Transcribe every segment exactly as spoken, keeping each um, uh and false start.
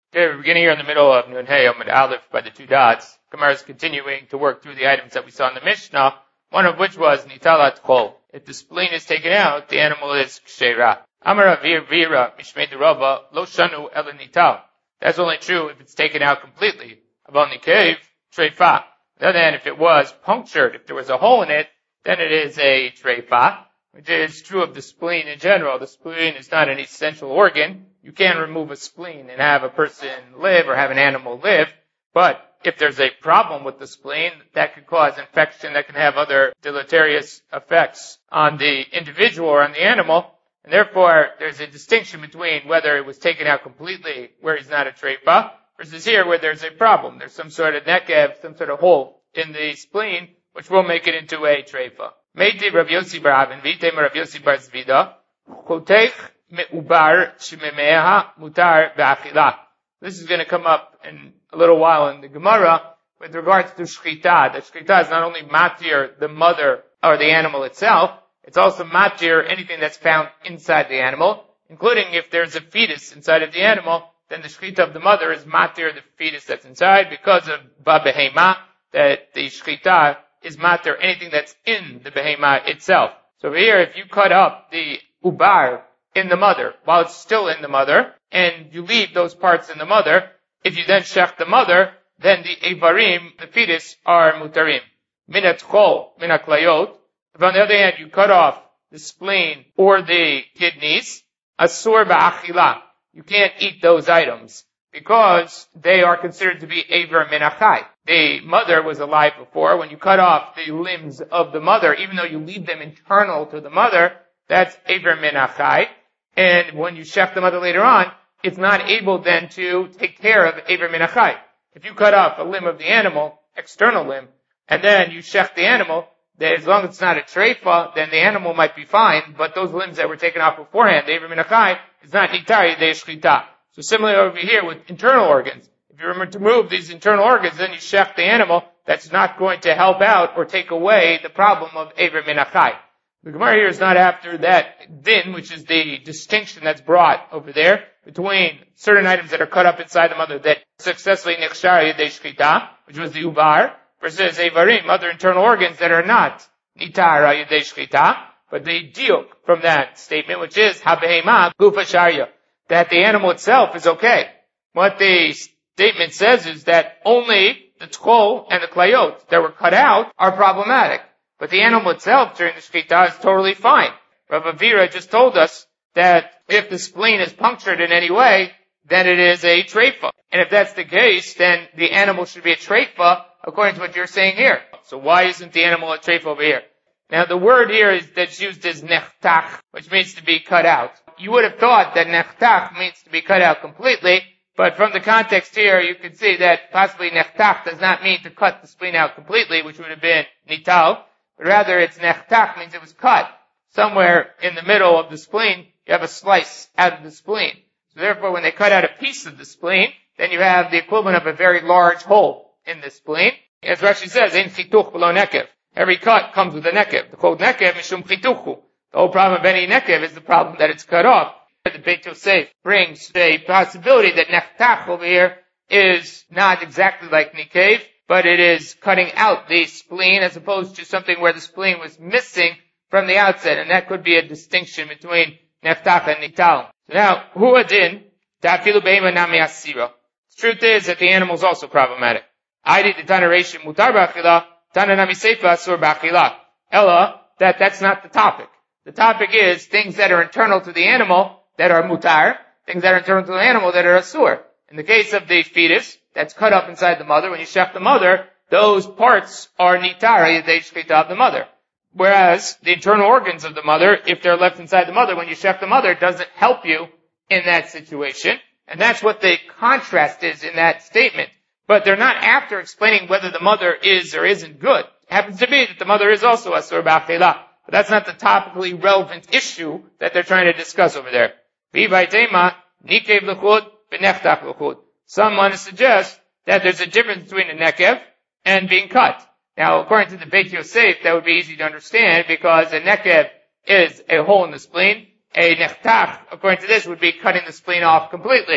Okay, we're beginning here in the middle of Nun Hey Amud Aleph by the two dots. Gemara is continuing to work through the items that we saw in the Mishnah, one of which was Nitalat Chol. If the spleen is taken out, the animal is Ksheira. Amar Avir Vira Mishmei Derava Lo Shanu Ela Nital. That's only true if it's taken out completely. Abon Nikev Treifa. On the other hand, if it was punctured, if there was a hole in it, then it is a Treifa, which is true of the spleen in general. The spleen is not an essential organ. You can remove a spleen and have a person live or have an animal live, but if there's a problem with the spleen, that could cause infection, that can have other deleterious effects on the individual or on the animal, and therefore there's a distinction between whether it was taken out completely where he's not a treifa, versus here where there's a problem. There's some sort of nekev, some sort of hole in the spleen, which will make it into a treifa. Meiti Rav Yossi bar Avin, Vitem Rav Yossi bar Zvida, Chotech Me'ubar Shememeha Mutar Ba'achila. This is going to come up in a little while in the Gemara with regards to shchita. The shchita is not only matir the mother or the animal itself, it's also matir anything that's found inside the animal, including if there's a fetus inside of the animal, then the shchita of the mother is matir the fetus that's inside because of ba'behema, that the shchita is matir anything that's in the behema itself. So over here, if you cut up the ubar in the mother while it's still in the mother, and you leave those parts in the mother, if you then shech the mother, then the evarim, the fetus, are mutarim. Minat chol, minat klayot. If on the other hand you cut off the spleen or the kidneys, asur ba'achila. You can't eat those items because they are considered to be aver minachai. The mother was alive before. When you cut off the limbs of the mother, even though you leave them internal to the mother, that's aver minachai. And when you shech the mother later on, it's not able then to take care of aver minachai. If you cut off a limb of the animal, external limb, and then you shech the animal, then as long as it's not a treifa, then the animal might be fine, but those limbs that were taken off beforehand, the aver minachai, is not nitar yedei shchita. So similarly over here with internal organs, if you remove these internal organs, then you shech the animal, that's not going to help out or take away the problem of aver minachai. The Gemara here is not after that din, which is the distinction that's brought over there between certain items that are cut up inside the mother that successfully nechshar yedei shchita, which was the ubar, versus evarim, other internal organs that are not nitar yedei shchita, but the diuk from that statement, which is habehema gufa sharya, that the animal itself is okay. What the statement says is that only the tchol and the klayot that were cut out are problematic. But the animal itself during the shchita is totally fine. Rav Avira just told us that if the spleen is punctured in any way, then it is a treifa. And if that's the case, then the animal should be a treifa according to what you're saying here. So why isn't the animal a treifa over here? Now the word here is that's used as nechtach, which means to be cut out. You would have thought that nechtach means to be cut out completely, but from the context here, you can see that possibly nechtach does not mean to cut the spleen out completely, which would have been nital. But rather it's nechtach, means it was cut. Somewhere in the middle of the spleen, you have a slice out of the spleen. So therefore, when they cut out a piece of the spleen, then you have the equivalent of a very large hole in the spleen. As Rashi says, in chituch below nekev. Every cut comes with a nekev. The quote nekev mishum chituchu. The whole problem of any nekev is the problem that it's cut off. The Beit Yosef brings a possibility that nechtach over here is not exactly like nikev, but it is cutting out the spleen as opposed to something where the spleen was missing from the outset, and that could be a distinction between nechtach and nital. So now, hu adin, ta'afilu be'ema nami asira. The truth is that the animal is also problematic. Aidi the tana reishim mutar ba'achila, tana nami seifa asur ba'achila. Ella, that that's not the topic. The topic is things that are internal to the animal that are mutar, things that are internal to the animal that are asur. In the case of the fetus, that's cut up inside the mother, when you shech the mother, those parts are nitar yedei shchita of the mother. Whereas the internal organs of the mother, if they're left inside the mother, when you shech the mother, doesn't help you in that situation. And that's what the contrast is in that statement. But they're not after explaining whether the mother is or isn't good. It happens to be that the mother is also asur ba'achila. But that's not the topically relevant issue that they're trying to discuss over there. V'vaitema nikev l'chud v'nechtach l'chud. Some want to suggest that there's a difference between a nekev and being cut. Now, according to the Beit Yosef, that would be easy to understand because a nekev is a hole in the spleen. A nechtach, according to this, would be cutting the spleen off completely.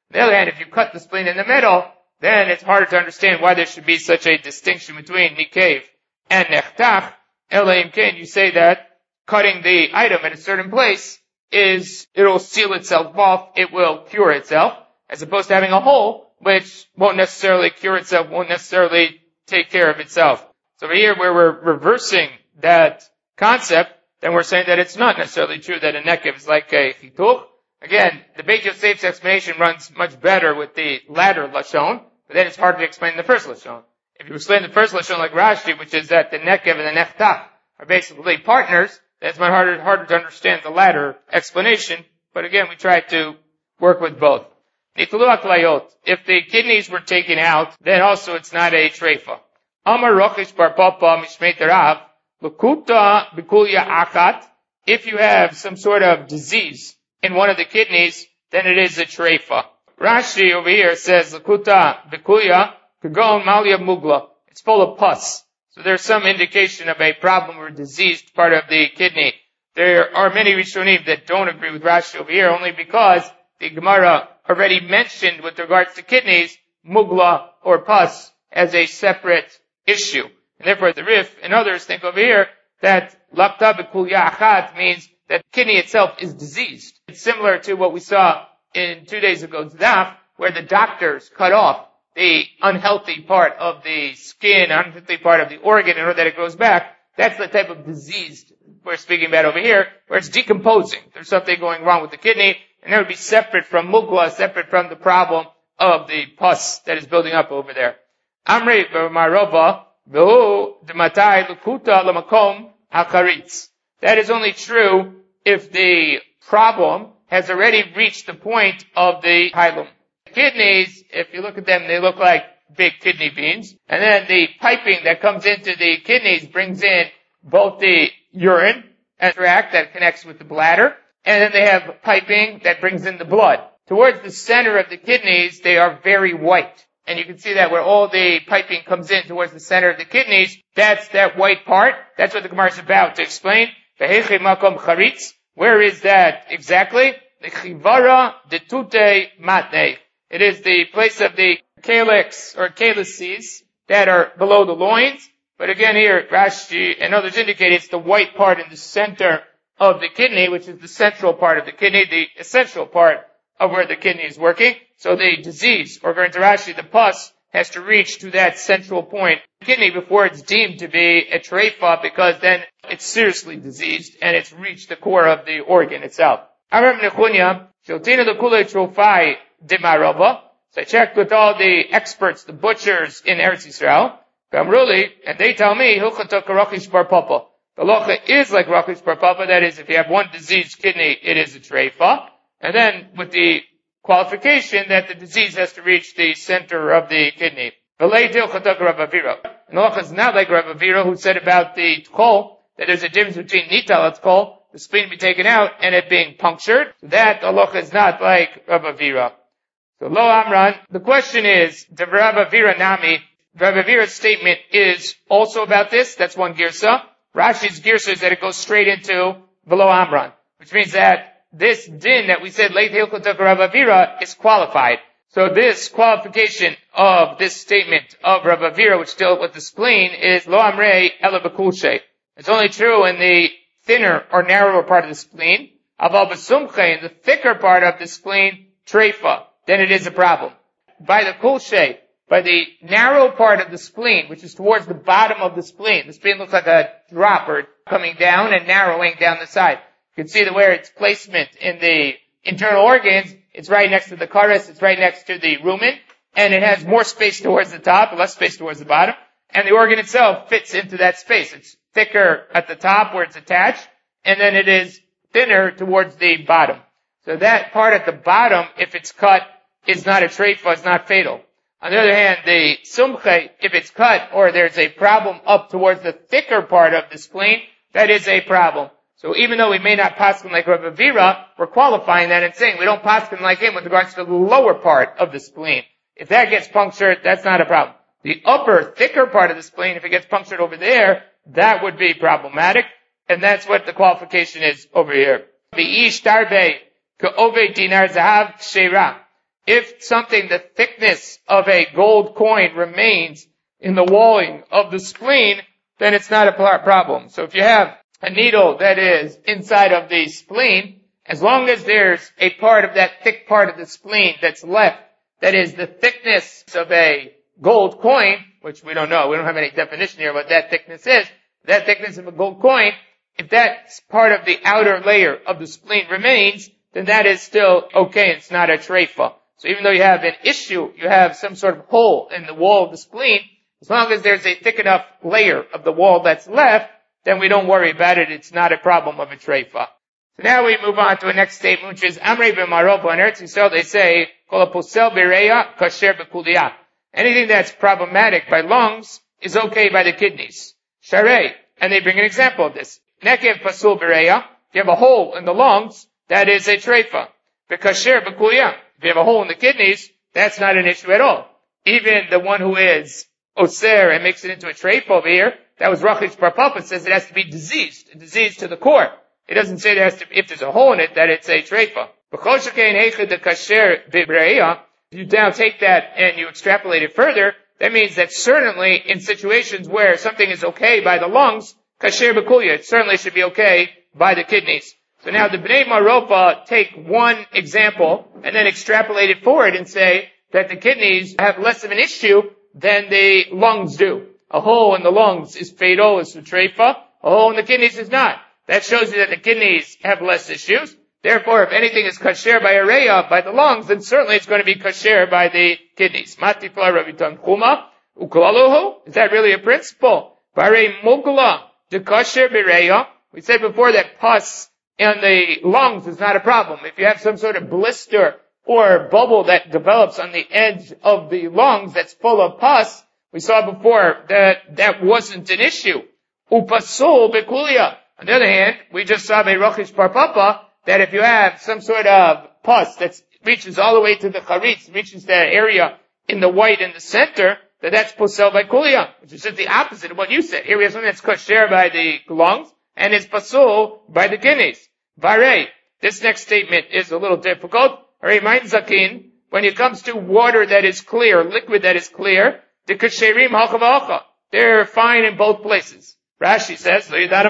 On the other hand, if you cut the spleen in the middle, then it's harder to understand why there should be such a distinction between nikev and nechtach. Elaim ken, you say that cutting the item in a certain place is, it'll seal itself off, it will cure itself, as opposed to having a hole, which won't necessarily cure itself, won't necessarily take care of itself. So over here, where we're reversing that concept, then we're saying that it's not necessarily true that a nekev is like a chituch. Again, the Beit Yosef's explanation runs much better with the latter lashon, but then it's hard to explain the first lashon. If you explain the first lashon like Rashi, which is that the nekev and the nechtach are basically partners, then it's much harder, harder to understand the latter explanation. But again, we try to work with both. Nitlu aklayot. If the kidneys were taken out, then also it's not a treifa. Amar rochish bar papa mishmei terav lukuta bikulya achat. If you have some sort of disease in one of the kidneys, then it is a treifa. Rashi over here says lukuta bikulya kagon malia mugla. It's full of pus. So there's some indication of a problem or diseased part of the kidney. There are many Rishonim that don't agree with Rashi over here, only because the Gemara already mentioned with regards to kidneys, mugla or pus as a separate issue. And therefore the Rif and others think over here that lakta b'kulya achat means that the kidney itself is diseased. It's similar to what we saw in two days ago's daf, where the doctors cut off the unhealthy part of the skin, unhealthy part of the organ in order that it grows back. That's the type of disease we're speaking about over here, where it's decomposing. There's something going wrong with the kidney, and that would be separate from mugla, separate from the problem of the pus that is building up over there. Amri b'marova v'hu d'matai lukuta l'makom hakaritz. That is only true if the problem has already reached the point of the hilum. Kidneys, if you look at them, they look like big kidney beans. And then the piping that comes into the kidneys brings in both the urine and tract that connects with the bladder, and then they have piping that brings in the blood. Towards the center of the kidneys, they are very white. And you can see that where all the piping comes in towards the center of the kidneys, that's that white part. That's what the Gemara is about to explain. Where is that exactly? The chivara detute matne. It is the place of the calyx or calyces that are below the loins. But again here, Rashi and others indicate it's the white part in the center of the kidney, which is the central part of the kidney, the essential part of where the kidney is working. So the disease, or according to Rashi, the pus has to reach to that central point of the kidney before it's deemed to be a treifa, because then it's seriously diseased and it's reached the core of the organ itself. Aram Nechunya, Shiltina the Kule Trofai Dimarova. So I checked with all the experts, the butchers in Eretz Yisrael, Gamruli, and they tell me, Hilchata Karachish Bar Papa. The locha is like Rachish Bar Papa, that is, if you have one diseased kidney, it is a treifa. And then with the qualification that the disease has to reach the center of the kidney. And the locha is not like Rav Avira, who said about the tkol, that there's a difference between nital tkol, the spleen be taken out, and it being punctured. That halacha is not like Rav Avira. So lo Amran, the question is, the Rav Avira nami, Rav Avira's statement is also about this. That's one girsa. Rashi's girsa is that it goes straight into velo Amran, which means that this din that we said late hilchot of Rav Avira is qualified. So this qualification of this statement of Rav Avira, which dealt with the spleen, is lo amrei ela b'kulshe. It's only true in the thinner or narrower part of the spleen. Aval b'sumche, in the thicker part of the spleen, treifa, then it is a problem. By the kulshe, by the narrow part of the spleen, which is towards the bottom of the spleen, the spleen looks like a dropper coming down and narrowing down the side. You can see that where its placement in the internal organs, it's right next to the kares, it's right next to the rumen, and it has more space towards the top, less space towards the bottom, and the organ itself fits into that space. It's thicker at the top where it's attached, and then it is thinner towards the bottom. So that part at the bottom, if it's cut, is not a treifa, it's not fatal. On the other hand, the sumche, if it's cut or there's a problem up towards the thicker part of the spleen, that is a problem. So even though we may not paskin like Rav Avira, we're qualifying that and saying we don't paskin like him with regards to the lower part of the spleen. If that gets punctured, that's not a problem. The upper, thicker part of the spleen, if it gets punctured over there, that would be problematic, and that's what the qualification is over here. The ish tarbe ka'ove dinar zahav sheira. if something, the thickness of a gold coin remains in the walling of the spleen, then it's not a problem. So if you have a needle that is inside of the spleen, as long as there's a part of that thick part of the spleen that's left, that is the thickness of a gold coin, which we don't know, we don't have any definition here what that thickness is, that thickness of a gold coin, if that part of the outer layer of the spleen remains, then that is still okay, it's not a treifa. So even though you have an issue, you have some sort of hole in the wall of the spleen, as long as there's a thick enough layer of the wall that's left, then we don't worry about it, it's not a problem of a treifa. So now we move on to the next statement, which is Amrei b'Maropa on Eretz Yisrael. They say, "Kol posel b'reya kasher b'kuliyah." Anything that's problematic by lungs is okay by the kidneys. Sharei, and they bring an example of this. Nekev pasul b'reya. If you have a hole in the lungs, that is a treifa. B'kasher b'kuliyah. If you have a hole in the kidneys, that's not an issue at all. Even the one who is oser and makes it into a treifa over here, that was Rachish Bar Papa, says it has to be diseased, a disease to the core. It doesn't say there has to, if there's a hole in it, that it's a treifa. If you now take that and you extrapolate it further, that means that certainly in situations where something is okay by the lungs, kasher b'kulya, it certainly should be okay by the kidneys. So now the Bnei Maropa take one example and then extrapolate it forward and say that the kidneys have less of an issue than the lungs do. A hole in the lungs is fatal, is treifa. A hole in the kidneys is not. That shows you that the kidneys have less issues. Therefore, if anything is kasher by areya, by the lungs, then certainly it's going to be kasher by the kidneys. Matifla Ravitan Kuma, Uklaluhu. Is that really a principle? Bare Mugla, the kasher bireya. We said before that pus in the lungs is not a problem. If you have some sort of blister or bubble that develops on the edge of the lungs that's full of pus, we saw before that that wasn't an issue. Upasul bekulia. On the other hand, we just saw by Rachish Bar Papa that if you have some sort of pus that reaches all the way to the charitz, reaches that area in the white in the center, that that's posel by kulia, which is just the opposite of what you said. Here we have something that's kosher by the lungs and is pasul by the kidneys. Vare, this next statement is a little difficult. Remind Zakin, when it comes to water that is clear, liquid that is clear, the kasherim halcha, they're fine in both places. Rashi says,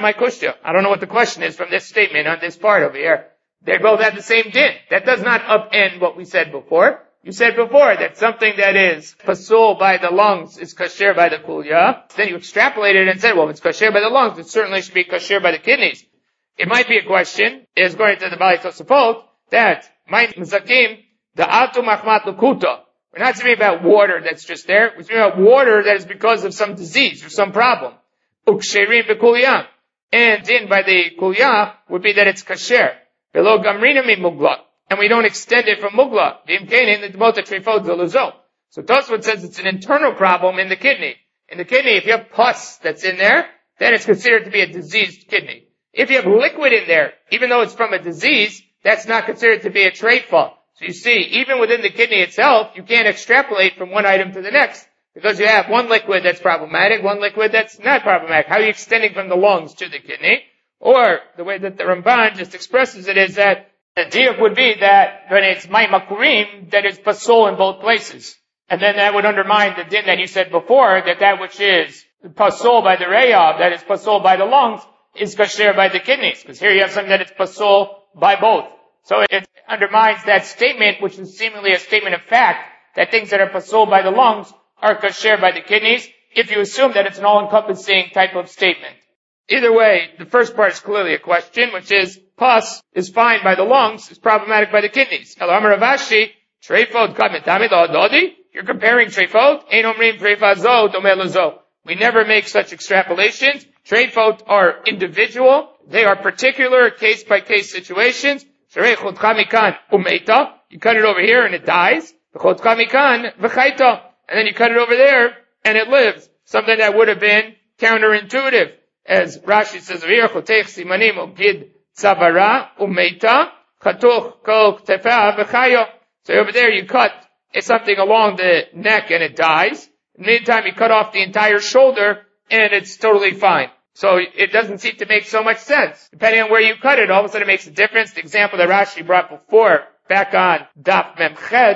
I don't know what the question is from this statement on this part over here. They both have the same din. That does not upend what we said before. You said before that something that is pasul by the lungs is kasher by the kulya. Then you extrapolated and said, well, if it's kasher by the lungs, it certainly should be kasher by the kidneys. It might be a question, is going to the Bali Tosafot, that might mizakim, the atu machmat lukuta. We're not speaking about water that's just there. We're speaking about water that is because of some disease or some problem. Uksherim b'kulya. And din by the kulya would be that it's kasher. Below gamrina mi mugla. And we don't extend it from mugla. V'imkein in the demota trifod zoluzo. So Tosfot says it's an internal problem in the kidney. In the kidney, if you have pus that's in there, then it's considered to be a diseased kidney. If you have liquid in there, even though it's from a disease, that's not considered to be a treifa. So you see, even within the kidney itself, you can't extrapolate from one item to the next. Because you have one liquid that's problematic, one liquid that's not problematic. How are you extending from the lungs to the kidney? Or, the way that the Ramban just expresses it is that the diuk would be that when it's maimakurim, that it's pasul in both places. And then that would undermine the din that you said before, that that which is pasul by the reya, that is pasul by the lungs, is kasher by the kidneys. Because here you have something that is pasul by both. So it undermines that statement, which is seemingly a statement of fact, that things that are pasul by the lungs are kasher by the kidneys, if you assume that it's an all-encompassing type of statement. Either way, the first part is clearly a question, which is, pus is fine by the lungs, is problematic by the kidneys. Ravashi, treifod kametami dodi. You're comparing treifod, ein omrim treifazo domelazo. We never make such extrapolations. Treifod are individual. They are particular case-by-case situations. Sharei kamikan umeita. You cut it over here and it dies. Chod kamikan v'chaita. And then you cut it over there, and it lives. Something that would have been counterintuitive. As Rashi says over here, Chotech simanim ogid tzavara umeita, chatuch kol ktefa v'chayo. So over there you cut something along the neck and it dies. In the meantime, you cut off the entire shoulder, and it's totally fine. So it doesn't seem to make so much sense. Depending on where you cut it, all of a sudden it makes a difference. The example that Rashi brought before, back on Daf Memchet,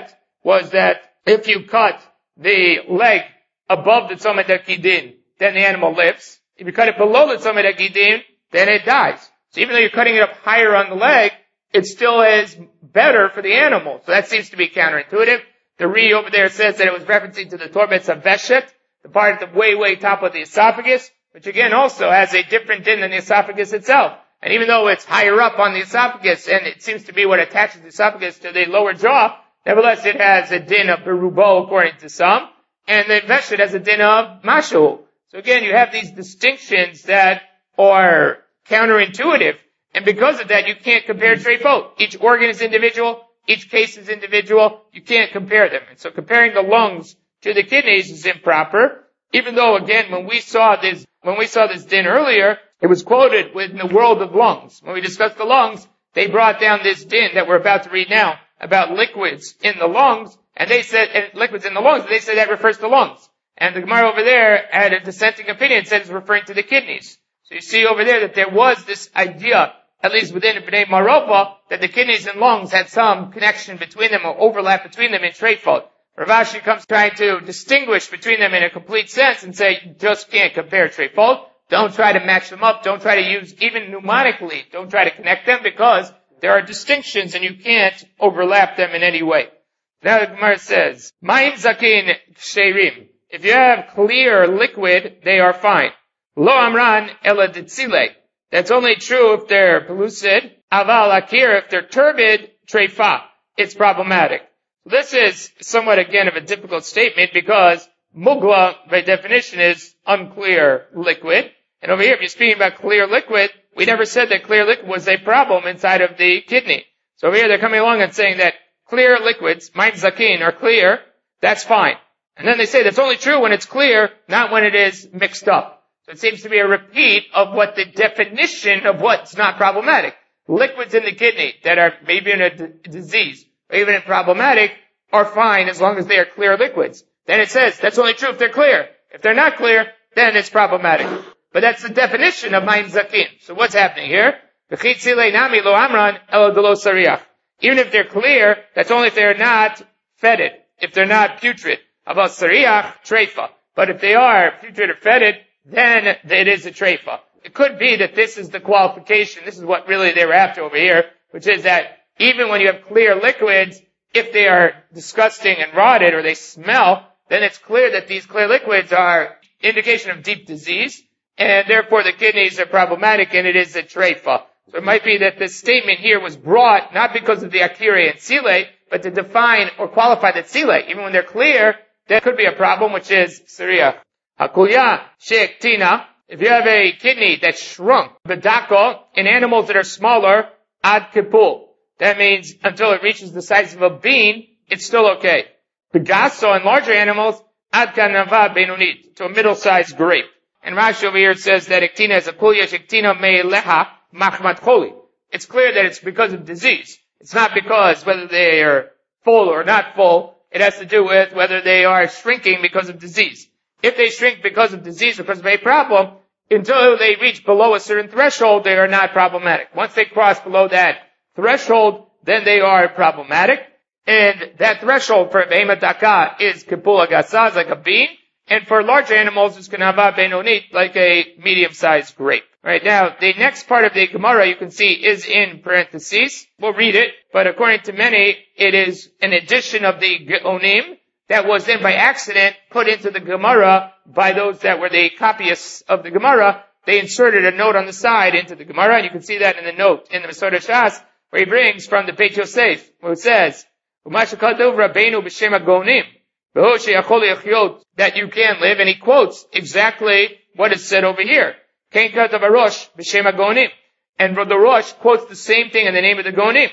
was that if you cut the leg above the Tzomet HaGidin, then the animal lives. If you cut it below the Tzomet HaGidin, then it dies. So even though you're cutting it up higher on the leg, it still is better for the animal. So that seems to be counterintuitive. The Re over there says that it was referencing to the Torbetz of Veshet, the part at the way, way top of the esophagus, which again also has a different din than the esophagus itself. And even though it's higher up on the esophagus, and it seems to be what attaches the esophagus to the lower jaw, nevertheless it has a din of Berubo according to some, and the Veshet has a din of Mashu. So again, you have these distinctions that are counterintuitive, and because of that, you can't compare treifot. Each organ is individual, each case is individual, you can't compare them. And so comparing the lungs to the kidneys is improper, even though again, when we saw this, when we saw this din earlier, it was quoted within the world of lungs. When we discussed the lungs, they brought down this din that we're about to read now about liquids in the lungs, and they said, and liquids in the lungs, they said that refers to lungs. And the Gemara over there had a dissenting opinion, said it's referring to the kidneys. So you see over there that there was this idea, at least within Bnei Maropa, that the kidneys and lungs had some connection between them or overlap between them in treifot. Rav Ashi comes trying to distinguish between them in a complete sense and say, you just can't compare treifot. Don't try to match them up. Don't try to use, even mnemonically, don't try to connect them because there are distinctions and you can't overlap them in any way. Now the Gemara says, Ma'im zakin ksherim. If you have clear liquid, they are fine. Lo amran ela ditzile. That's only true if they're pellucid. Aval akir, if they're turbid, treifa. It's problematic. This is somewhat again of a difficult statement because mugla, by definition, is unclear liquid. And over here, if you're speaking about clear liquid, we never said that clear liquid was a problem inside of the kidney. So over here, they're coming along and saying that clear liquids, ma'im zakin, are clear. That's fine. And then they say that's only true when it's clear, not when it is mixed up. So it seems to be a repeat of what the definition of what's not problematic. Liquids in the kidney that are maybe in a d- disease, or even in problematic, are fine as long as they are clear liquids. Then it says that's only true if they're clear. If they're not clear, then it's problematic. But that's the definition of ma'im zakin. So what's happening here? Even if they're clear, that's only if they're not fetid, if they're not putrid. About sariach, treifa. But if they are putrid or fetid, then it is a treifa. It could be that this is the qualification, this is what really they were after over here, which is that even when you have clear liquids, if they are disgusting and rotted or they smell, then it's clear that these clear liquids are indication of deep disease, and therefore the kidneys are problematic and it is a treifa. So it might be that this statement here was brought not because of the akire and sile, but to define or qualify the sile. Even when they're clear, there could be a problem, which is sariach. Hakuya she'ektina. If you have a kidney that's shrunk, bedako, in animals that are smaller, ad kipul. That means until it reaches the size of a bean, it's still okay. Pegaso, in larger animals, ad kanava benunit, to a middle-sized grape. And Rashi over here says that ektina is a kulya shektina me'eleha machmat choli. It's clear that it's because of disease. It's not because whether they are full or not full. It has to do with whether they are shrinking because of disease. If they shrink because of disease or because of a problem, until they reach below a certain threshold, they are not problematic. Once they cross below that threshold, then they are problematic. And that threshold for Behema Daka is Kipula Gasaz, like a bean. And for larger animals, it's Kanava Benonit, like a medium-sized grape. Right now, the next part of the Gemara you can see is in parentheses. We'll read it, but according to many, it is an addition of the Geonim that was then by accident put into the Gemara by those that were the copyists of the Gemara. They inserted a note on the side into the Gemara, and you can see that in the note in the Masod Shas, where he brings from the Beit Yosef, where it says, that you can live, and he quotes exactly what is said over here. And the Rosh quotes the same thing in the name of the Gonim.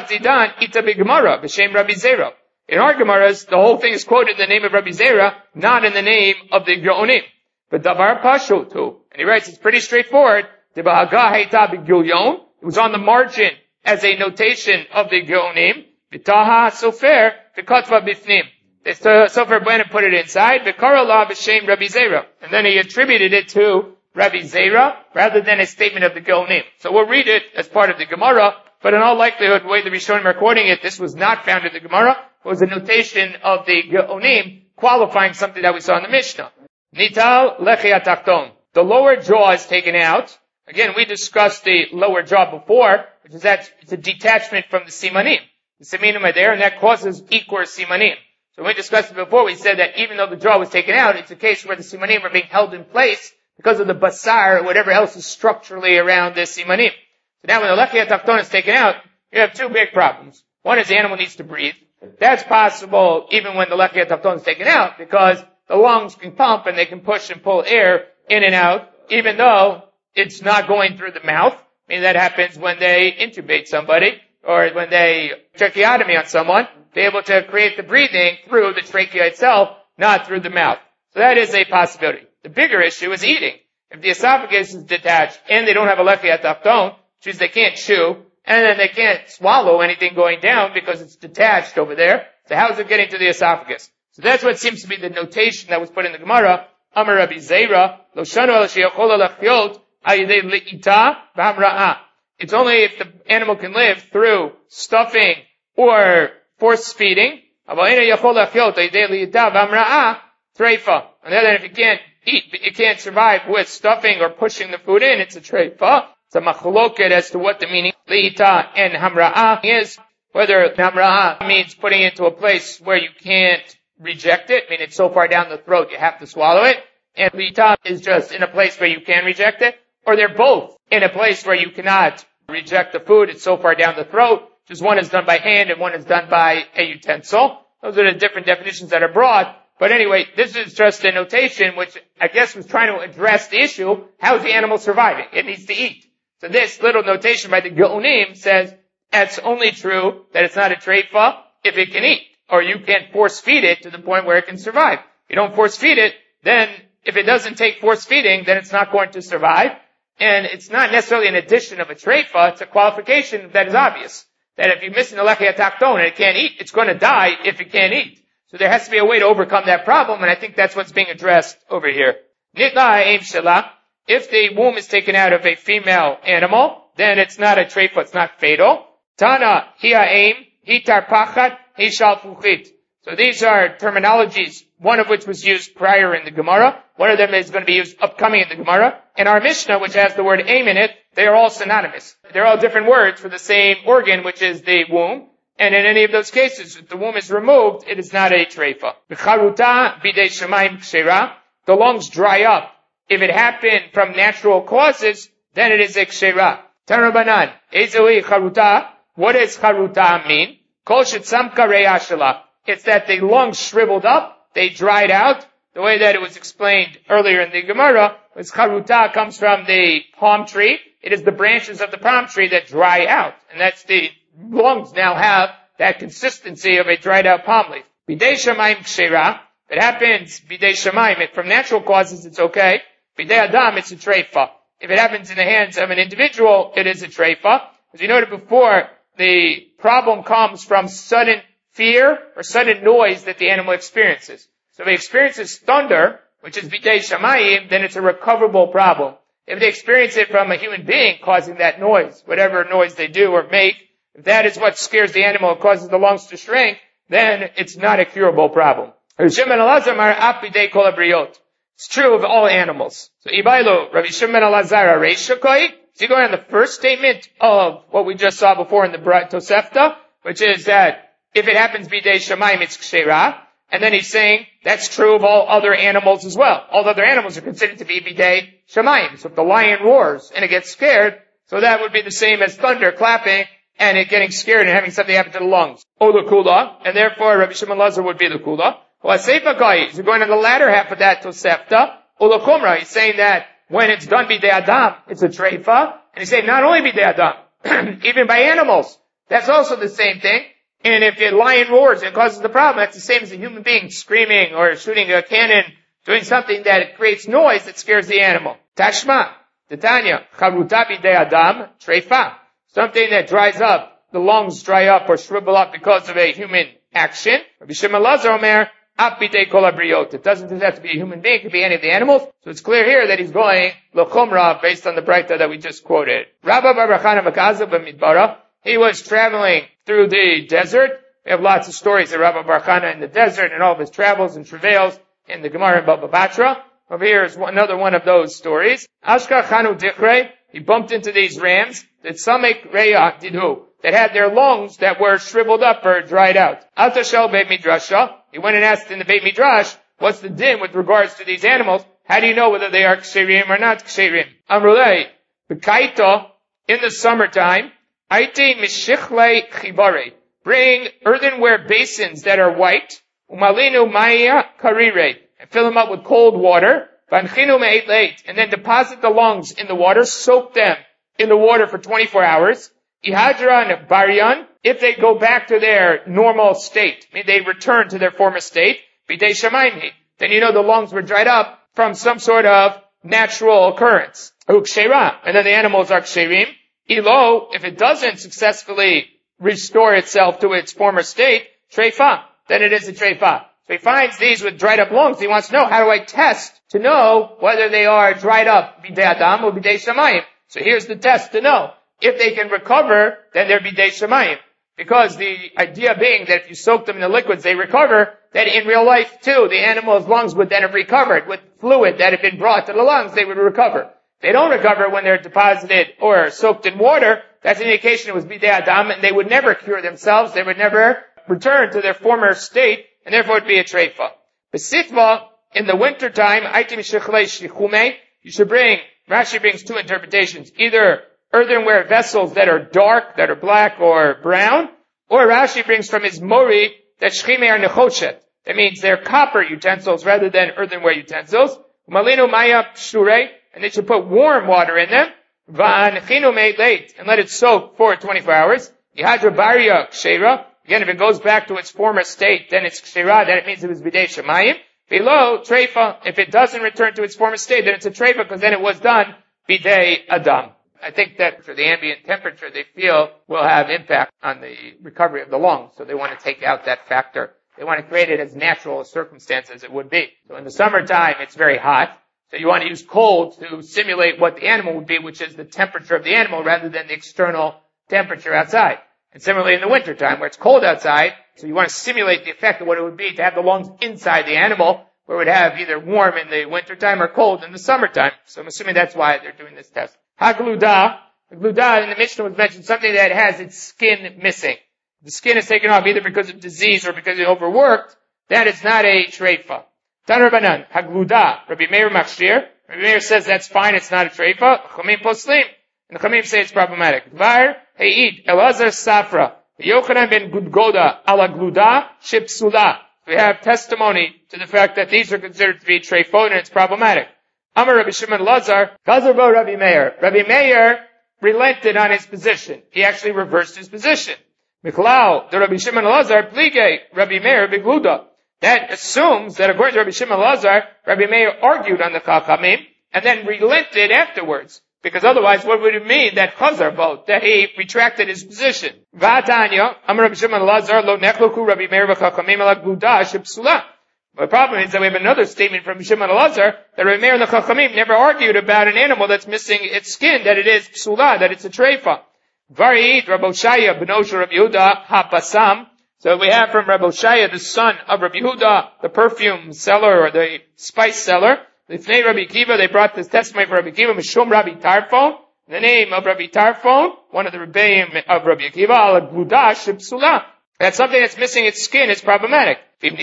In our Gemaras, the whole thing is quoted in the name of Rabbi Zera, not in the name of the Gonim. But Davar Pashu too. And he writes, it's pretty straightforward. It was on the margin as a notation of the Gonim. V'taha sofer v'katva bifnim. The Sofer went and put it inside. V'karala b'shem Rabbi Zera. And then he attributed it to Rabbi Zera, rather than a statement of the Gonim. So we'll read it as part of the Gemara, but in all likelihood, the way the Rishonim are quoting it, this was not found in the Gemara. was the notation of the Geonim qualifying something that we saw in the Mishnah. Nital lechi atachton. The lower jaw is taken out. Again, we discussed the lower jaw before, which is that it's a detachment from the simanim. The simanim are there, and that causes ikor simanim. So when we discussed it before, we said that even though the jaw was taken out, it's a case where the simanim are being held in place because of the basar or whatever else is structurally around the simanim. So now when the lechi atachton is taken out, you have two big problems. One is the animal needs to breathe. That's possible even when the lechi atachton is taken out because the lungs can pump and they can push and pull air in and out, even though it's not going through the mouth. I mean, that happens when they intubate somebody or when they tracheotomy on someone. They're able to create the breathing through the trachea itself, not through the mouth. So that is a possibility. The bigger issue is eating. If the esophagus is detached and they don't have a lechi atachton, which means they can't chew, and then they can't swallow anything going down because it's detached over there, so how is it getting to the esophagus? So that's what seems to be the notation that was put in the Gemara. Amar Rabbi Zeira, lo shanu el sheyachola lachyot ayidei le'ita v'hamra'a. It's only if the animal can live through stuffing or force feeding. Aval eina yachol lachyot ayidei le'ita v'hamra'a treifa. On the other hand, if you can't eat, it can't survive with stuffing or pushing the food in, it's a treifa. It's a machloket as to what the meaning le'ita and hamra'a is. Whether hamra'a means putting it into a place where you can't reject it, I mean it's so far down the throat you have to swallow it, and le'ita is just in a place where you can reject it, or they're both in a place where you cannot reject the food, it's so far down the throat, just one is done by hand and one is done by a utensil. Those are the different definitions that are brought. But anyway, this is just a notation which I guess was trying to address the issue, how is the animal surviving? It needs to eat. So this little notation by the Geonim says it's only true that it's not a treifa if it can eat, or you can force feed it to the point where it can survive. If you don't force feed it, then if it doesn't take force feeding, then it's not going to survive. And it's not necessarily an addition of a treifa, it's a qualification that is obvious. That if you're missing the lechi atachton and it can't eat, it's going to die if it can't eat. So there has to be a way to overcome that problem, and I think that's what's being addressed over here. If the womb is taken out of a female animal, then it's not a treifa, it's not fatal. Tana, hi ha'im, hi tarpachat, hi shalfuchit. So these are terminologies, one of which was used prior in the Gemara. One of them is going to be used upcoming in the Gemara. And our Mishnah, which has the word aim in it, they are all synonymous. They're all different words for the same organ, which is the womb. And in any of those cases, if the womb is removed, it is not a treifa. B'charuta bidei shemaim kshera. The lungs dry up. If it happened from natural causes, then it is a kshera. Tanabanan, ezoi charuta. What does charuta mean? Kol shetzamka re'ashela. It's that the lungs shriveled up, they dried out. The way that it was explained earlier in the Gemara was charuta comes from the palm tree. It is the branches of the palm tree that dry out. And that's the lungs now have that consistency of a dried out palm leaf. Bidei shamayim kshera. If it happens, bidei shamayim, from natural causes, it's okay. Bidei adam, it's a treifa. If it happens in the hands of an individual, it is a treifa. As we noted before, the problem comes from sudden fear or sudden noise that the animal experiences. So if it experiences thunder, which is bidei shamayim, then it's a recoverable problem. If they experience it from a human being causing that noise, whatever noise they do or make, if that is what scares the animal and causes the lungs to shrink, then it's not a curable problem. It's true of all animals. So Ibailo, Rabbi Shimon Elazar Reisha Koi, is he going on the first statement of what we just saw before in the Tosefta, which is that if it happens bidei shamayim, it's kshera. And then he's saying that's true of all other animals as well. All other animals are considered to be bidei shamayim. So if the lion roars and it gets scared, so that would be the same as thunder clapping and it getting scared and having something happen to the lungs. O the kula, and therefore Rabbi Shimon Lazar would be the kula. Well, Seifa Gai, he's going on the latter half of that Tosefta. O the kumra, he's saying that when it's done bidei adam, it's a treifa. And he's saying not only bidei adam, even by animals, that's also the same thing. And if a lion roars and it causes the problem, that's the same as a human being screaming or shooting a cannon, doing something that creates noise that scares the animal. Tashma, Titania, charuta bidei adam, treifa. Something that dries up, the lungs dry up or shrivel up because of a human action. Rabbi Shimon Lazar Omer, ap bidei kol habriot. It doesn't just have to be a human being, it could be any of the animals. So it's clear here that he's going l'chumra based on the braita that we just quoted. Rabba bar Chana v'kazav b'midbara. He was traveling through the desert. We have lots of stories of Rabbi Bar Chana in the desert and all of his travels and travails in the Gemara in Baba Batra. Over here is another one of those stories. Ashkar Chanu Dichre, he bumped into these rams that Samek Reya Didhu, that had their lungs that were shriveled up or dried out. Atashel Beit Midrasha, he went and asked in the Beit Midrash, what's the din with regards to these animals? How do you know whether they are ksherim or not ksherim? Amrulei, B'kaito, in the summertime, Aite Mishichle Chibare, bring earthenware basins that are white, Umalinu Maya Karire, and fill them up with cold water, Vanchinu Me'et Leit, and then deposit the lungs in the water, soak them in the water for twenty-four hours. Ihadra and Baryan, if they go back to their normal state, I mean they return to their former state, Bidei Shamayim, then you know the lungs were dried up from some sort of natural occurrence. Ukshera, and then the animals are ksherim. Ilo, if it doesn't successfully restore itself to its former state, treifa, then it is a treifa. So he finds these with dried up lungs. He wants to know, how do I test to know whether they are dried up, bidei adam or bidei shamayim? So here's the test to know. If they can recover, then they're bidei shamayim. Because the idea being that if you soak them in the liquids, they recover, that in real life too, the animal's lungs would then have recovered with fluid that had been brought to the lungs, they would recover. They don't recover when they're deposited or soaked in water. That's an indication it was bidei adam, and they would never cure themselves. They would never return to their former state, and therefore it would be a treifa. Besitva, in the winter time, you should bring, Rashi brings two interpretations, either earthenware vessels that are dark, that are black or brown, or Rashi brings from his Mori that shchime are nechoshet. That means they're copper utensils rather than earthenware utensils. Malinu maya pshure, and they should put warm water in them. V'anchinu me'et leit, and let it soak for twenty-four hours. Yihadra baria kshera. Again, if it goes back to its former state, then it's kshera, then it means it was bidei shamayim. Below, treifa, if it doesn't return to its former state, then it's a treifa, because then it was done bidei adam. I think that for the ambient temperature they feel will have impact on the recovery of the lungs, so they want to take out that factor. They want to create it as natural a circumstance as it would be. So in the summertime, it's very hot, so you want to use cold to simulate what the animal would be, which is the temperature of the animal rather than the external temperature outside. And similarly in the wintertime, where it's cold outside, so you want to simulate the effect of what it would be to have the lungs inside the animal, where it would have either warm in the wintertime or cold in the summertime. So I'm assuming that's why they're doing this test. Hagluda, gluda in the Mishnah was mentioned something that has its skin missing. The skin is taken off either because of disease or because it's overworked. That is not a treifa. Tan Rabbanan, hagluda, Rabbi Meir Machshir. Rabbi Meir says that's fine, it's not a treifa. Chachamim poslim, and the Chachamim say it's problematic. Var Heid Elazar Safra, Yochanan ben Gudgoda ala gluda shipsula. We have testimony to the fact that these are considered to be treifot and it's problematic. Amar Rabbi Shimon Lazar, Gazarbo Rabbi Meir. Rabbi Meir relented on his position. He actually reversed his position. Miklau, the Rabbi Shimon Lazar, plige, Rabbi Meir begluda. That assumes that according to Rabbi Shimon Lazar, Rabbi Meir argued on the Chachamim and then relented afterwards. Because otherwise, what would it mean that Chazar vote, that he retracted his position? V'atanya, Amar Rabbi Shimon Lazar, lo nechloku Rabbi Meir v'chachamim ala gluda shepsula. The problem is that we have another statement from Shimon Elazar that Rabbi Meir and the Chachamim never argued about an animal that's missing its skin, that it is psula, that it's a treifa. Vari'id Rabbi Oshaya b'noshu Rabbi Yehuda ha'pasam. So we have from Rabbi Oshaya, the son of Rabbi Yehuda, the perfume seller or the spice seller. Lifnei Rabbi Akiva, they brought this testimony for Rabbi Akiva, Mishum Rabbi Tarfon, the name of Rabbi Tarfon, one of the Rebbeim of Rabbi Akiva, ala gluda shepsula. That's something that's missing its skin is problematic. If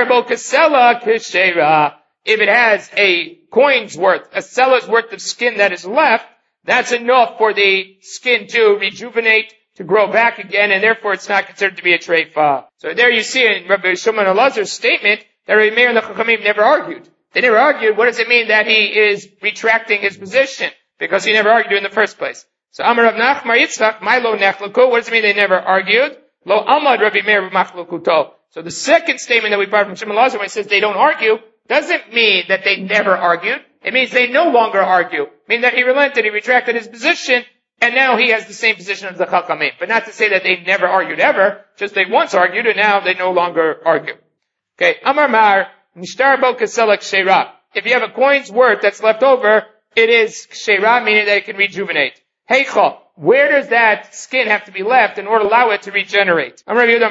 it has a coin's worth, a sella's worth of skin that is left, that's enough for the skin to rejuvenate, to grow back again, and therefore it's not considered to be a treifa. So there you see in Rabbi Shimon Elazar's statement that Rabbi Meir and the Chachamim never argued. They never argued. What does it mean that he is retracting his position? Because he never argued in the first place. So Amar Rav Nachmar Yitzchak, Milo Nechluku, what does it mean they never argued? Lo Amad Rabbi Meir Machlukuto. So the second statement that we brought from Shimon Elazar when it says they don't argue, doesn't mean that they never argued. It means they no longer argue. It means that he relented, he retracted his position, and now he has the same position as the Chachamim. But not to say that they never argued ever, just they once argued and now they no longer argue. Okay, Amar Mar, Nishtar Bo Kaselak Sheira. If you have a coin's worth that's left over, it is Sheira, meaning that it can rejuvenate. Heicha, where does that skin have to be left in order to allow it to regenerate? It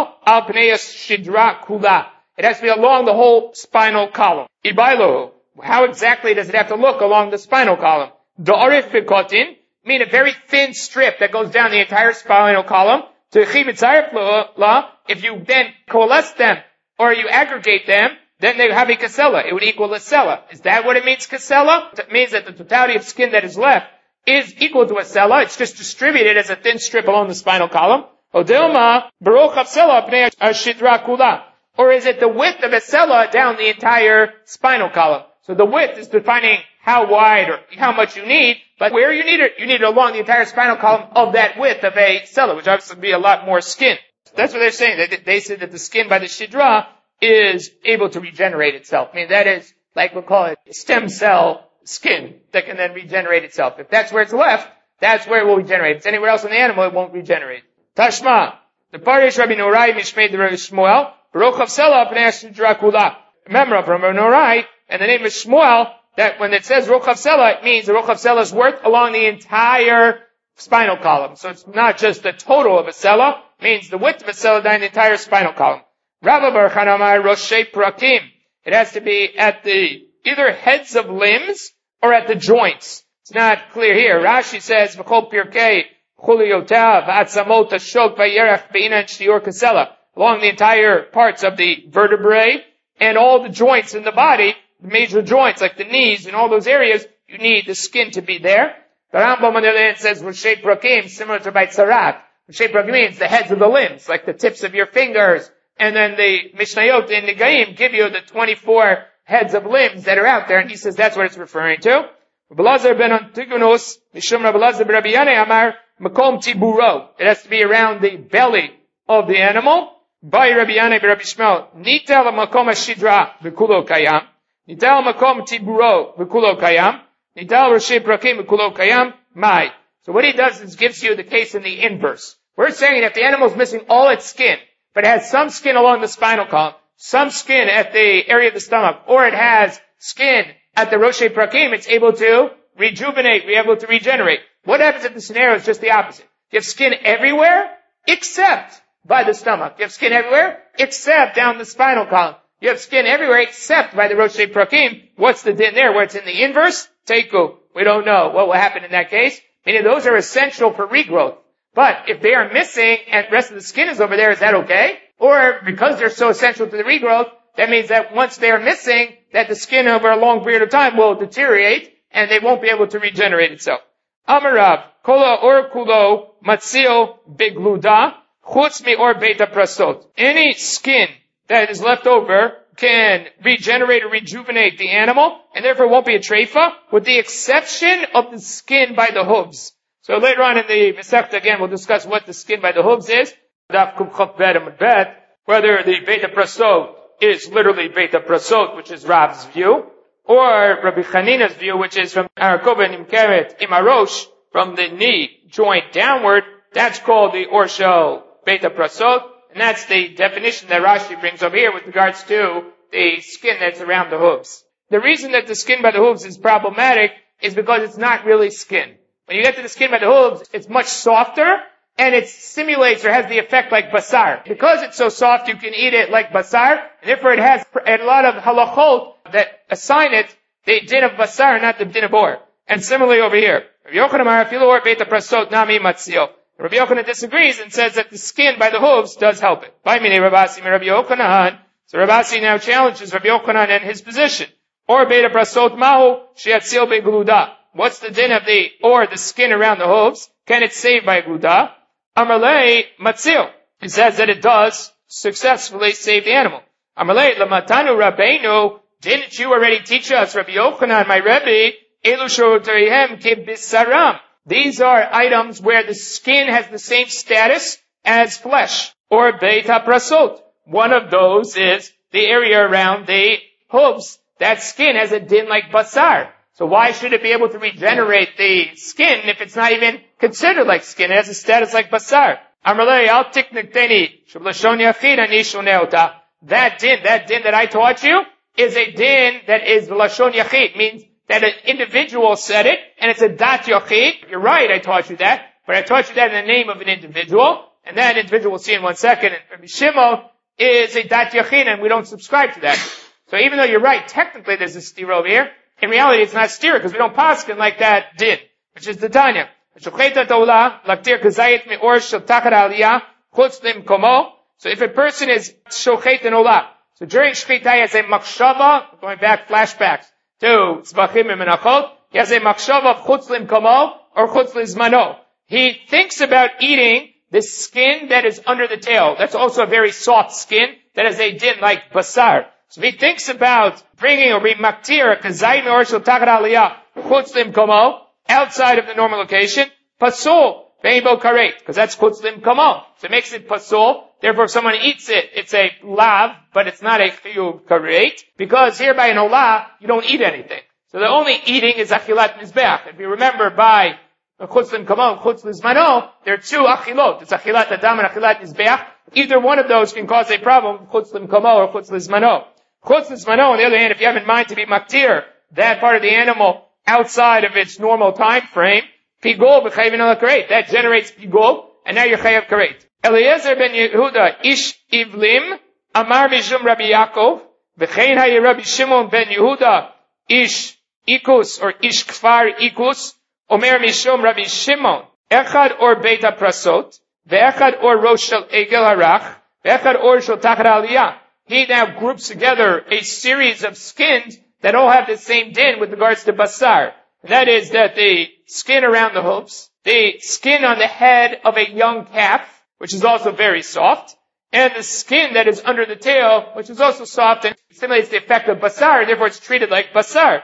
has to be along the whole spinal column. How exactly does it have to look along the spinal column? Mean a very thin strip that goes down the entire spinal column. If you then coalesce them or you aggregate them, then they have a kasela. It would equal a sella. Is that what it means, kasela? It means that the totality of skin that is left is equal to a sella. It's just distributed as a thin strip along the spinal column. Or is it the width of a sella down the entire spinal column? So the width is defining how wide or how much you need, but where you need it, you need it along the entire spinal column of that width of a sella, which obviously would be a lot more skin. That's what they're saying. They, they said that the skin by the shidra is able to regenerate itself. I mean, that is, like we'll call it, stem cell skin that can then regenerate itself. If that's where it's left, that's where it will regenerate. If it's anywhere else in the animal, it won't regenerate. Tashma. The Parish Rabbi Norai Mishmei the Rabbi Shmuel, Baruch of Sela Pnei Shidra Kula. Remember, from Rabbi Norai, and the name is Shmuel, that when it says Rochav Sela, it means the Rochav Sela is worked along the entire spinal column. So it's not just the total of a Sela, it means the width of a Sela down the entire spinal column. Rabbi Baruch Hanamai Roshei Prakim. It has to be at the either heads of limbs or at the joints. It's not clear here. Rashi says, V'chol Pirkei Chuliotav Atzamot Ashok Vayerach Be'inan Shior Kasela. Along the entire parts of the vertebrae and all the joints in the body, the major joints like the knees and all those areas, you need the skin to be there. The Rambam on the other hand says Roshei Prakim, similar to Baitzarat. Roshei Prakim means the heads of the limbs, like the tips of your fingers. And then the Mishnayot in the Gaim give you the twenty-four heads of limbs that are out there, and he says that's what it's referring to. Belazar ben Antigonus, Mishum Belazar ben Rabbi Yanai Amar, Makom Tiburo. It has to be around the belly of the animal. By Rabbi Yanai ben Rabbi Shmuel, Nitel Makom Ashidra v'kulo kayam. Nitel Makom Tiburo v'kulo kayam. Nitel Roshei Prakim v'kulo kayam. Mai. So what he does is gives you the case in the inverse. We're saying that the animal's missing all its skin, but it has some skin along the spinal column, some skin at the area of the stomach, or it has skin at the Roshei Prakim, it's able to rejuvenate, be able to regenerate. What happens if the scenario is just the opposite? You have skin everywhere, except by the stomach. You have skin everywhere, except down the spinal column. You have skin everywhere, except by the Roshei Prakim. What's the din there? Where it's in the inverse? Teiku. We don't know what will happen in that case. Meaning those are essential for regrowth. But if they are missing and the rest of the skin is over there, is that okay? Or because they're so essential to the regrowth, that means that once they are missing, that the skin over a long period of time will deteriorate and they won't be able to regenerate itself. Amarav, kola or kulo matzil begluda chutz mi or beta prasot. Any skin that is left over can regenerate or rejuvenate the animal, and therefore won't be a treifa, with the exception of the skin by the hooves. So later on in the Masechta again, we'll discuss what the skin by the hooves is. Whether the beta prasot is literally beta prasot, which is Rav's view, or Rabbi Chanina's view, which is from Arakova and Imkeret Imarosh, from the knee joint downward. That's called the Orshel beta prasot, and that's the definition that Rashi brings over here with regards to the skin that's around the hooves. The reason that the skin by the hooves is problematic is because it's not really skin. When you get to the skin by the hooves, it's much softer, and it simulates or has the effect like basar. Because it's so soft, you can eat it like basar, and therefore it has a lot of halachot that assign it the din of basar, not the din of or. And similarly over here, Rabbi Yochanan disagrees and says that the skin by the hooves does help it. So Rabasi now challenges Rabbi Yochanan and his position. Or beta prasot mahu sheyatzil begluda. What's the din of the or the skin around the hooves? Can it save by gluda? Amalei matzil. It says that it does successfully save the animal. Amalei lamatanu rabbeinu. Didn't you already teach us, Rabbi Yochanan, my Rebbe, elu shoroterihem kibisaram? These are items where the skin has the same status as flesh, or beta prasot. One of those is the area around the hooves. That skin has a din like basar. So why should it be able to regenerate the skin if it's not even considered like skin? It has a status like basar. Amalei al tiknikteni shublashon yachid ani shoneota. That din, that din that I taught you, is a din that is lashon yachid, means that an individual said it, and it's a dat yachid. You're right, I taught you that. but I taught you that in the name of an individual, and that individual we'll see in one second. And Rabbi Shimon is a dat yachin, and we don't subscribe to that. So even though you're right, technically there's a steer over here, in reality it's not steer because we don't paskin like that din, which is the Tanya. So if a person is shochet in olah, so during shchita he has a machshava, going back flashbacks to tzvachim and menachot, he has a machshava of chutz limkomo or chutz lizmano. He thinks about eating the skin that is under the tail. That's also a very soft skin that is a din like basar. So if he thinks about bringing or being maktir kazayim or shel tachat aliyah chutz limkomo outside of the normal location, pasul ve'bo karet, because that's chutz limkomo. So it makes it pasul. Therefore, if someone eats it, it's a lav, but it's not a chiyuv karet, because here by an olah, you don't eat anything. So the only eating is achilat mizbeach. If you remember by chutz limkomo, chutz lizmano, there are two achilot. It's achilat adam and achilat mizbeach. Either one of those can cause a problem, chutz limkomo or chutz lizmano. Chutz lizmano, on the other hand, if you have in mind to be maktir, that part of the animal outside of its normal time frame, pigol b'chayvin ala karet. That generates pigol, and now you're chayav karet. Eliezer ben Yehuda, ish ivlim, amar mishum Rabbi Yaakov, v'chein hayi Rabbi Shimon ben Yehuda, ish ikus, or ish kfar ikus, omer mishum Rabbi Shimon, echad or beta prasot, ve'echad or rosh shel egel harach, ve'echad or shel tachat aliyah. He now groups together a series of skins that all have the same din with regards to basar. And that is that the skin around the hooves, the skin on the head of a young calf, which is also very soft, and the skin that is under the tail, which is also soft and simulates the effect of basar, therefore it's treated like basar.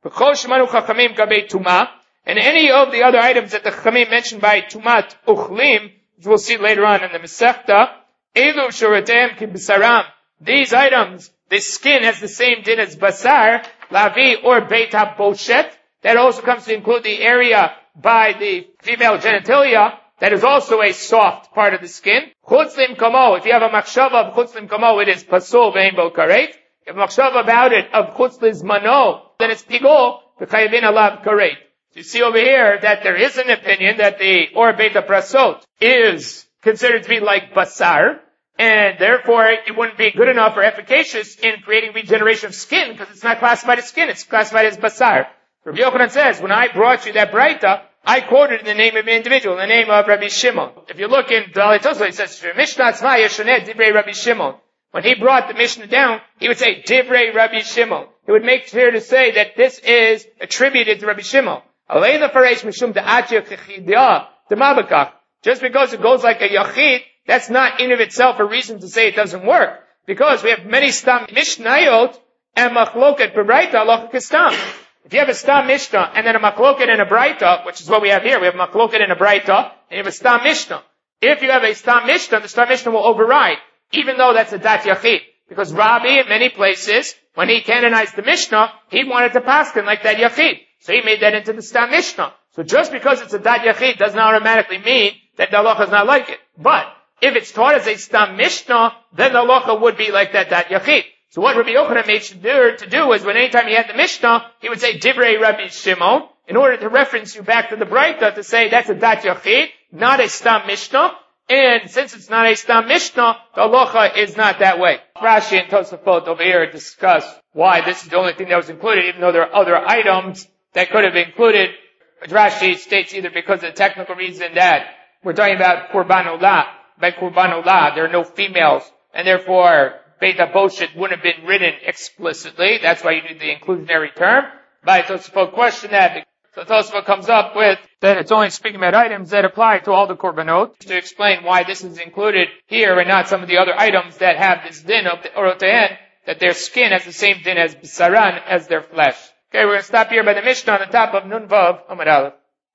And any of the other items that the Chachamim mentioned by tumat uchlim, which we'll see later on in the Masechta, elu shuratem ki basaram. These items, the skin has the same din as basar, lavi or beit ha-boshet. That also comes to include the area by the female genitalia. That is also a soft part of the skin. Chutz limkomo. If you have a machshava of chutz limkomo, it is pasul ve'en bo karet. If you have a machshava about it of chutz lizmano, then it's pigol v'chayavin alav karet. So you see over here that there is an opinion that the or beta prasot is considered to be like basar, and therefore it wouldn't be good enough or efficacious in creating regeneration of skin because it's not classified as skin; it's classified as basar. Rabbi Yochanan says, when I brought you that braita, I quoted in the name of an individual, in the name of Rabbi Shimon. If you look in Dalei Tosfos, it says, Mishnah Tzma Yeshaneh Divrei Rabbi Shimon. When he brought the Mishnah down, he would say, Divrei Rabbi Shimon. He would make clear to say that this is attributed to Rabbi Shimon. Just because it goes like a yachid, that's not in of itself a reason to say it doesn't work. Because we have many stam mishnayot and machloket b'braita halacha kestam. If you have a stam mishnah and then a machloket and a braita, which is what we have here, we have machloket and a braita, and you have a stam mishnah. If you have a stam mishnah, the stam mishnah will override, even though that's a dat yachid. Because Rabbi, in many places, when he canonized the mishnah, he wanted to paskin like that yachid. So he made that into the stam mishnah. So just because it's a dat yachid does not automatically mean that the halacha is not like it. But if it's taught as a stam mishnah, then the halacha would be like that dat yachid. So what Rabbi Yochanan made sure to do is when anytime he had the Mishnah, he would say Divrei Rabbi Shimon, in order to reference you back to the Braita to say that's a Dat Yachid, not a Stam Mishnah. And since it's not a Stam Mishnah, the halacha is not that way. Rashi and Tosafot over here discuss why this is the only thing that was included, even though there are other items that could have been included. But Rashi states either because of the technical reason that we're talking about Kurban Olah. By Kurban Olah, there are no females, and therefore Beta Boshet wouldn't have been written explicitly. That's why you need the inclusionary term. But Tosafot questioned that. So Tosafot comes up with that it's only speaking about items that apply to all the korbanot to explain why this is included here and not some of the other items that have this din of the orotein, that their skin has the same din as bisaran as their flesh. Okay, we're going to stop here by the Mishnah on the top of Nun Vav Amud Aleph.